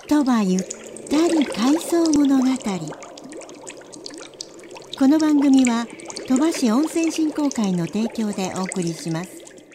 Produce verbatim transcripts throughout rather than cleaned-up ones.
鳥羽ゆったり回想物語。この番組は鳥羽市温泉振興会の提供でお送りします。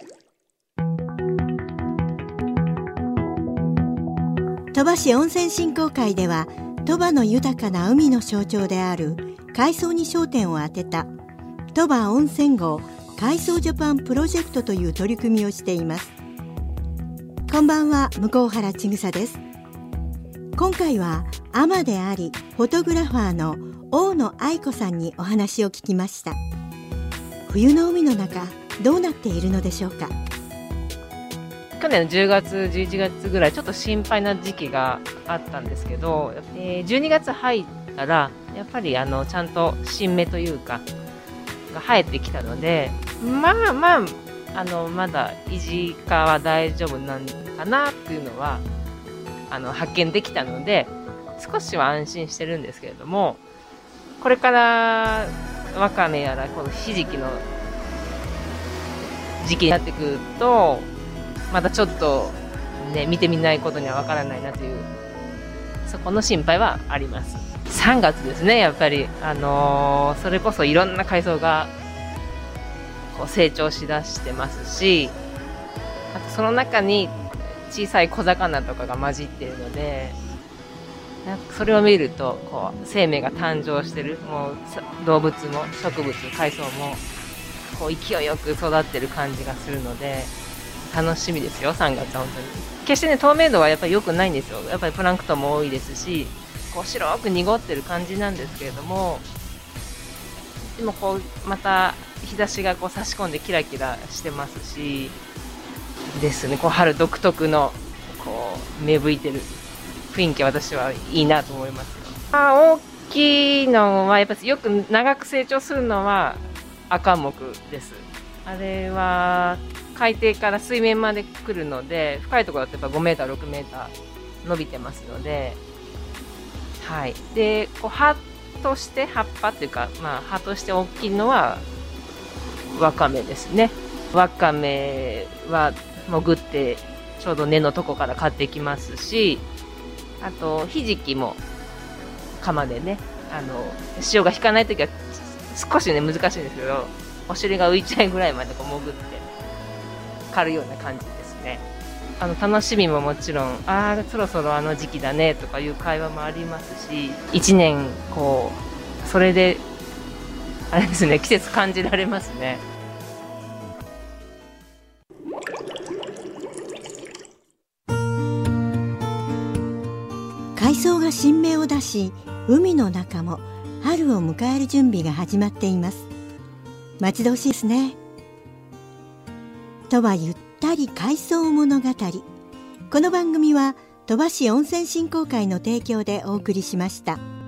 鳥羽市温泉振興会では、鳥羽の豊かな海の象徴である海藻に焦点を当てた鳥羽温泉号海藻ジャパンプロジェクトという取り組みをしています。こんばんは、向原千草です。今回は海女でありフォトグラファーの大野愛子さんにお話を聞きました。冬の海の中、どうなっているのでしょうか。 去年のじゅうがつじゅういちがつぐらいちょっと心配な時期があったんですけど、えー、じゅうにがつ入ったらやっぱりあのちゃんと新芽というかが生えてきたので、まあまああのまだ維持化は大丈夫なんかなっていうのはあの発見できたので、少しは安心してるんですけれども、これからワカメやらこのひじきの時期になってくるとまたちょっとね、見てみないことにはわからないなという、そこの心配はあります。さんがつですね、やっぱりあのー、それこそいろんな海藻がこう成長しだしてますし、あとその中に小さい小魚とかが混じっているので、なんかそれを見るとこう生命が誕生してる、もう動物も植物海藻もこう勢いよく育ってる感じがするので楽しみですよ。さんがつは本当に決してね、透明度はやっぱり良くないんですよ。やっぱりプランクトンも多いですし、こう白く濁ってる感じなんですけれども、でもこうまた日差しがこう差し込んでキラキラしてますしですね、こう春独特のこう芽吹いてる雰囲気、私はいいなと思いますよ。あ、大きいのはやっぱりよく長く成長するのは赤目です。あれは海底から水面まで来るので、深いところだとやっぱごメーターろくメーター伸びてますので、はい。でこう葉として葉っぱっていうか、まあ葉として大きいのはワカメですね。ワカメは潜ってちょうど根のとこから買ってきますし、あとひじきも釜でね、あの潮が引かないときは少しね難しいんですけど、お尻が浮いちゃうぐらいまでこう潜って狩るような感じですね。あの楽しみももちろん、ああそろそろあの時期だねとかいう会話もありますし、いちねんこうそれであれですね、季節感じられますね。 海藻が新芽を出し、海の中も春を迎える準備が始まっています。待ち遠しいですね。鳥羽ゆったり海藻物語。この番組は鳥羽市温泉振興会の提供でお送りしました。